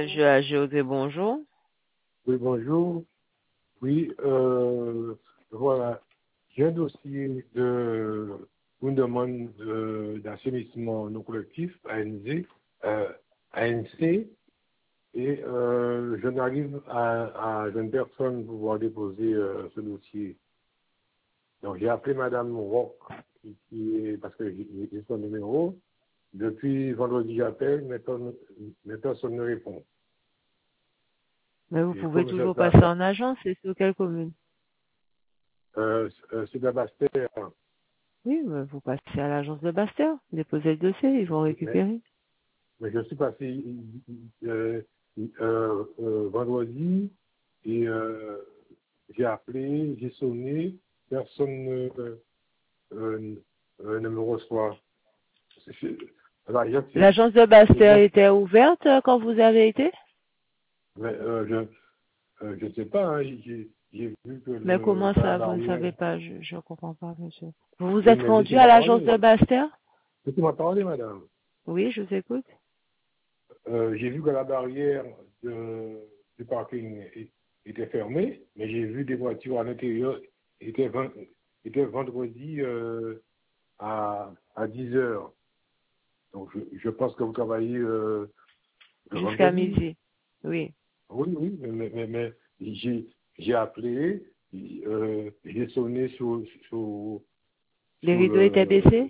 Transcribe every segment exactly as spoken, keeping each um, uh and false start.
Monsieur Ageodé, bonjour. Oui, bonjour. Oui, euh, voilà. J'ai un dossier de une demande de- d'assainissement non collectif, A N Z, euh, A N C, et euh, je n'arrive à, à une personne pour pouvoir déposer euh, ce dossier. Donc j'ai appelé Madame Rock, qui, qui est, parce que j'ai j'ai son numéro. Depuis vendredi, j'appelle, mais personne, mais personne ne répond. Mais vous Et pouvez comme ça, toujours ça passer en agence, c'est sur quelle commune? euh, euh, c'est de la Bastère. Oui, mais vous passez à l'agence de Bastère, déposez le dossier, ils vont Mais, récupérer. mais je suis passé euh, euh, euh, vendredi et euh, j'ai appelé, j'ai sonné, personne ne, euh, euh, ne me reçoit. C'est- c'est- Alors, il y a- c'est- L'agence de c'est Bastère bon, était ouverte euh, quand vous avez été? mais euh, je euh, je sais pas, hein, j'ai j'ai vu que Mais le, comment dans la ça, vous ne barrière, savez pas? Je je comprends pas, monsieur. Vous vous oui, êtes mais rendu laissez-moi à l'agence de parler, Bastère? laissez-moi parler, madame. Oui, je vous écoute. Euh, j'ai vu que la barrière de, du parking est- était fermée, mais j'ai vu des voitures à l'intérieur. Était, ven- était vendredi euh, à, à dix heures. Donc je, je pense que vous travaillez euh, le Jusqu'à vendredi. midi. Oui. Oui, oui, mais, mais, mais, mais j'ai, j'ai appelé, euh, j'ai sonné sur, sur, Les sur rideaux étaient le... baissés?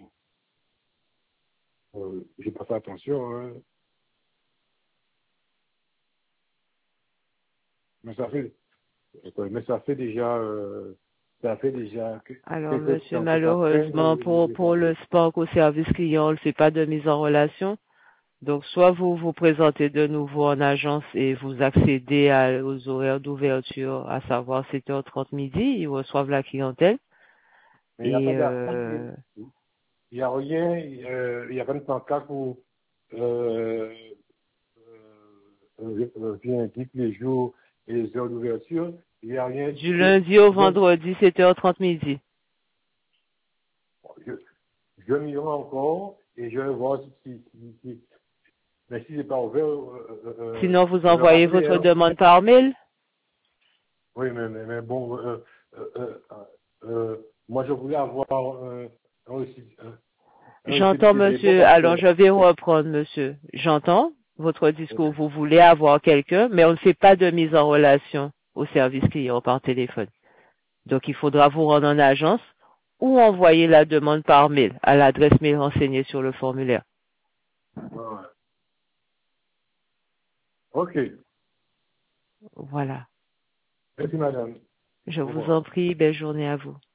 Euh, j'ai pas fait attention, hein, mais ça fait, mais ça fait déjà... Euh, ça fait déjà Alors, quelques monsieur, temps que ça traîne, malheureusement, je pour, n'ai pas pour le fait. Spark au service client, on ne fait pas de mise en relation. Donc, soit vous vous présentez de nouveau en agence et vous accédez à- aux horaires d'ouverture, à savoir sept heures trente midi, ils reçoivent la clientèle. Mais il n'y a pas Et d'affiche, euh, il n'y a rien, euh, il n'y a pas de pancarte où euh, euh, euh, qui indique les jours et les heures d'ouverture. Il n'y a rien. du C'est- lundi au donc, vendredi, sept heures trente midi. je, je m'y rends encore et je vais voir si, si, si, si- mais si c'est pas ouvert, euh, euh, euh, Sinon, vous je vais envoyez rappeler. votre Hein. demande par mail. Oui, mais, mais, mais bon, euh, euh, euh, euh, moi je voulais avoir un, un récit, un, un récit J'entends, de dépôt monsieur. parce Alors, que je vais reprendre, monsieur. J'entends votre discours. Vous voulez avoir quelqu'un, mais on ne fait pas de mise en relation au service client par téléphone. Donc, il faudra vous rendre en agence ou envoyer la demande par mail à l'adresse mail renseignée sur le formulaire. ouais. Ok. Voilà. Merci madame. Je Au vous revoir. en prie, belle journée à vous.